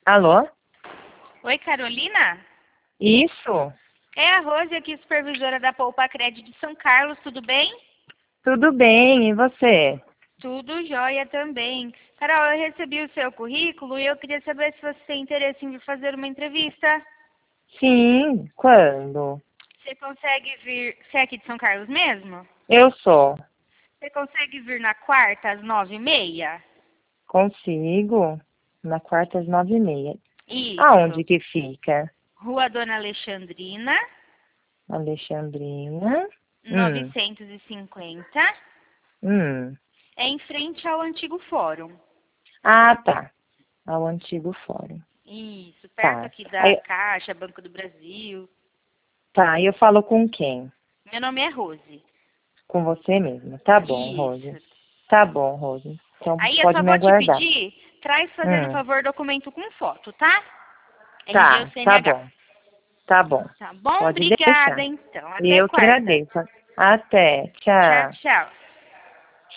Alô? Oi, Carolina? Isso? É a Rose aqui, supervisora da Poupa Crédito de São Carlos, tudo bem? Tudo bem, e você? Tudo jóia também. Carol, eu recebi o seu currículo e eu queria saber se você tem interesse em vir fazer uma entrevista. Sim, quando? Você consegue vir... Você é aqui de São Carlos mesmo? Eu sou. Você consegue vir na quarta, às 9h30? Consigo. Na quarta às 9h30. Isso. Aonde que fica? Rua Dona Alexandrina, Alexandrina. Hum, 950. hum. É em frente ao antigo fórum. Ah, tá. Ao antigo fórum. Isso, perto Tá. aqui da Aí, Caixa, Banco do Brasil. tá, e eu falo com quem? Meu nome é Rose. Com você mesmo. Tá bom, Rose. Isso. Tá bom, Rose. Então Aí eu pode só me vou te aguardar. pedir, traz fazendo Hum. favor documento com foto, tá? RG ou Tá CNH. bom. Tá bom. Tá bom? Pode Obrigada, deixar. então. Até Eu que quarta. agradeço. Até. Tchau, Tchau. tchau.